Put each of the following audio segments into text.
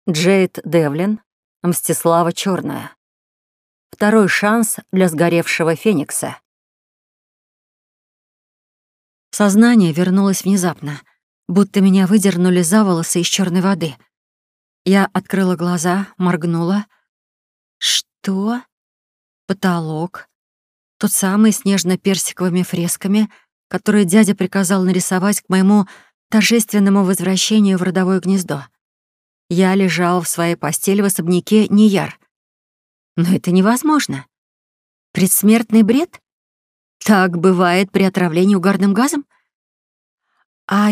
Джейд Девлин, Мстислава Черная. Второй шанс для сгоревшего Феникса. Сознание вернулось внезапно, будто меня выдернули за волосы из черной воды. Я открыла глаза, моргнула. Что? Потолок. Тот самый с нежно-персиковыми фресками, которые дядя приказал нарисовать к моему торжественному возвращению в родовое гнездо. Я лежал в своей постели в особняке Нияр. Но это невозможно. Предсмертный бред? Так бывает при отравлении угарным газом? А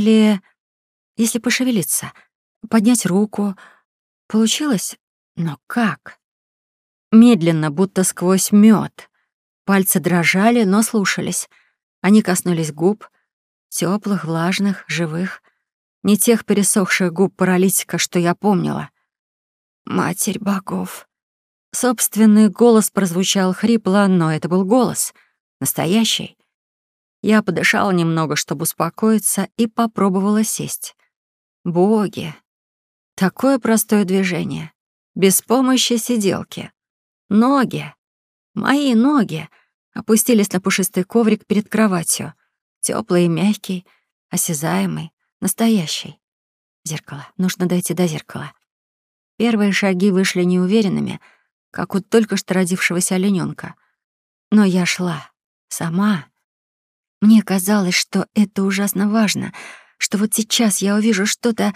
если пошевелиться, поднять руку? Получилось? Но как? Медленно, будто сквозь мед. Пальцы дрожали, но слушались. Они коснулись губ, теплых, влажных, живых. Не тех пересохших губ паралитика, что я помнила. Матерь богов. Собственный голос прозвучал хрипло, но это был голос. Настоящий. Я подышала немного, чтобы успокоиться, и попробовала сесть. Боги. Такое простое движение. Без помощи сиделки. Ноги. Мои ноги опустились на пушистый коврик перед кроватью. Тёплый и мягкий, осязаемый, настоящий. Зеркало. Нужно дойти до зеркала. Первые шаги вышли неуверенными, как у только что родившегося оленёнка. Но я шла. Сама. Мне казалось, что это ужасно важно, что вот сейчас я увижу что-то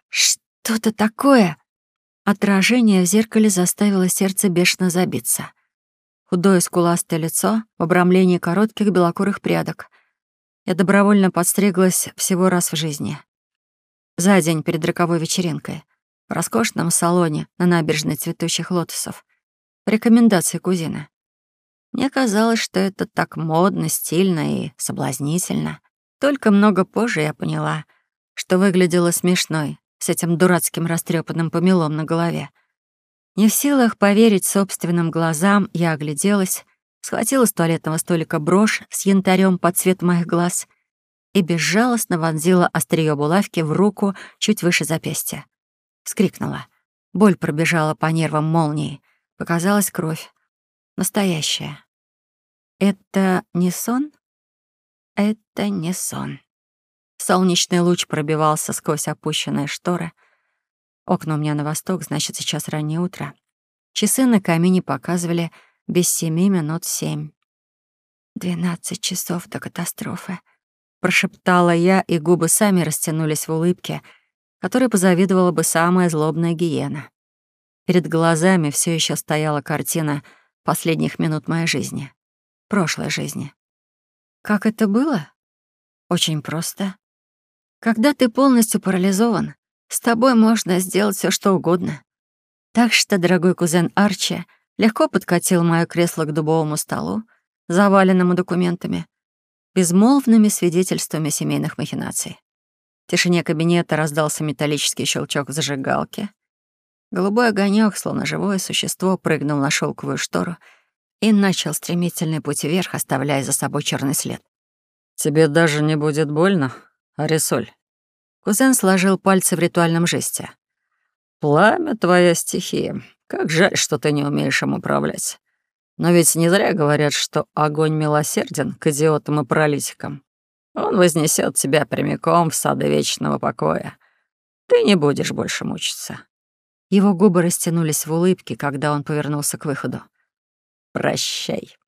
такое. Отражение в зеркале заставило сердце бешено забиться. Худое скуластое лицо в обрамлении коротких белокурых прядок. Я добровольно подстриглась всего раз в жизни. За день перед роковой вечеринкой. В роскошном салоне на набережной цветущих лотосов. По рекомендации кузины. Мне казалось, что это так модно, стильно и соблазнительно. Только много позже я поняла, что выглядела смешной с этим дурацким растрепанным помелом на голове. Не в силах поверить собственным глазам, я огляделась, схватила с туалетного столика брошь с янтарем под цвет моих глаз и безжалостно вонзила острие булавки в руку чуть выше запястья. Вскрикнула. Боль пробежала по нервам молнией. Показалась кровь. Настоящая. Это не сон? Это не сон. Солнечный луч пробивался сквозь опущенные шторы. Окна у меня на восток, значит, сейчас раннее утро. Часы на камине показывали без 7:07. 12 часов до катастрофы. Прошептала я, и губы сами растянулись в улыбке, которой позавидовала бы самая злобная гиена. Перед глазами все еще стояла картина последних минут моей жизни. Прошлой жизни. Как это было? Очень просто. Когда ты полностью парализован, с тобой можно сделать все, что угодно. Так что дорогой кузен Арчи легко подкатил моё кресло к дубовому столу, заваленному документами, безмолвными свидетельствами семейных махинаций. В тишине кабинета раздался металлический щелчок зажигалки. Голубой огонёк, словно живое существо, прыгнул на шелковую штору и начал стремительный путь вверх, оставляя за собой черный след. «Тебе даже не будет больно, Арисоль?» Кузен сложил пальцы в ритуальном жесте. «Пламя — твоя стихия. Как жаль, что ты не умеешь им управлять. Но ведь не зря говорят, что огонь милосерден к идиотам и паралитикам. Он вознесет тебя прямиком в сады вечного покоя. Ты не будешь больше мучиться». Его губы растянулись в улыбке, когда он повернулся к выходу. «Прощай».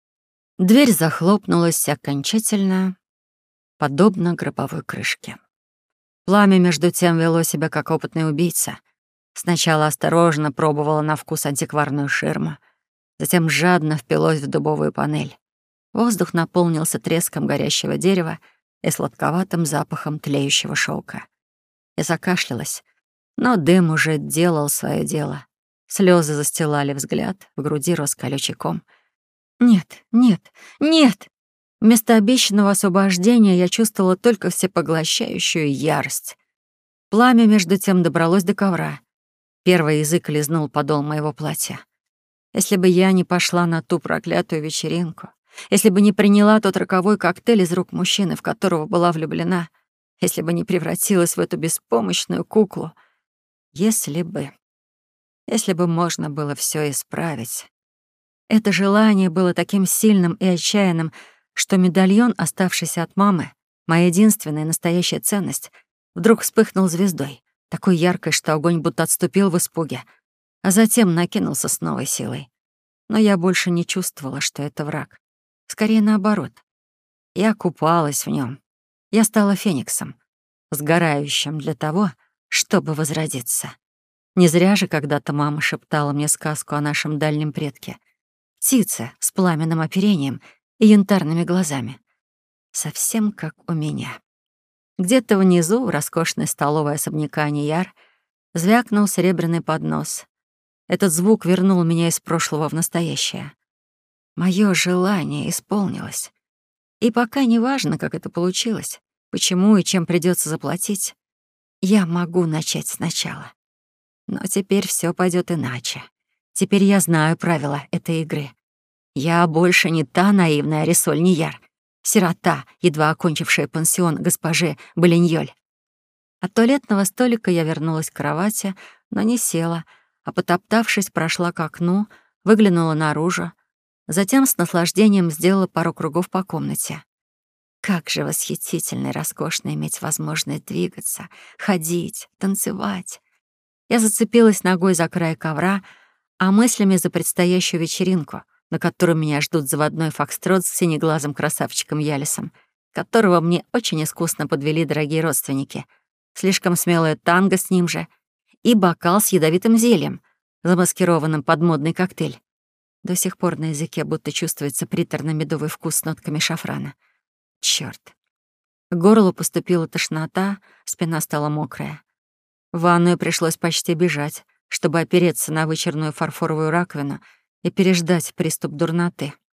Дверь захлопнулась окончательно, подобно гробовой крышке. Пламя, между тем, вело себя как опытный убийца. Сначала осторожно пробовала на вкус антикварную ширму, затем жадно впилось в дубовую панель. Воздух наполнился треском горящего дерева и сладковатым запахом тлеющего шелка. Я закашлялась, но дым уже делал свое дело. Слезы застилали взгляд, в груди рос колючий ком. Нет, нет, нет! Вместо обещанного освобождения я чувствовала только всепоглощающую ярость. Пламя, между тем, добралось до ковра. Первый язык лизнул подол моего платья. Если бы я не пошла на ту проклятую вечеринку, если бы не приняла тот роковой коктейль из рук мужчины, в которого была влюблена, если бы не превратилась в эту беспомощную куклу, Если бы... Если бы можно было все исправить. Это желание было таким сильным и отчаянным, что медальон, оставшийся от мамы, моя единственная настоящая ценность, вдруг вспыхнул звездой, такой яркой, что огонь будто отступил в испуге, а затем накинулся с новой силой. Но я больше не чувствовала, что это враг. Скорее наоборот. Я купалась в нем. Я стала фениксом, сгорающим для того, чтобы возродиться. Не зря же когда-то мама шептала мне сказку о нашем дальнем предке. Птице с пламенным оперением и янтарными глазами. Совсем как у меня. Где-то внизу, в роскошной столовой особняка Нияр, звякнул серебряный поднос. Этот звук вернул меня из прошлого в настоящее. Моё желание исполнилось. И пока не важно, как это получилось, почему и чем придётся заплатить, я могу начать сначала. Но теперь всё пойдёт иначе. Теперь я знаю правила этой игры. Я больше не та наивная Рисоль Нияр, сирота, едва окончившая пансион госпожи Болиньоль. От туалетного столика я вернулась к кровати, но не села, а, потоптавшись, прошла к окну, выглянула наружу, затем с наслаждением сделала пару кругов по комнате. Как же восхитительно и роскошно иметь возможность двигаться, ходить, танцевать. Я зацепилась ногой за край ковра, а мыслями за предстоящую вечеринку, на которую меня ждут заводной фокстрот с синеглазым красавчиком Ялисом, которого мне очень искусно подвели дорогие родственники, слишком смелая танго с ним же и бокал с ядовитым зельем, замаскированным под модный коктейль. До сих пор на языке будто чувствуется приторно-медовый вкус с нотками шафрана. Чёрт. К горлу поступила тошнота, спина стала мокрая. В ванную пришлось почти бежать, чтобы опереться на вычерную фарфоровую раковину и переждать приступ дурноты.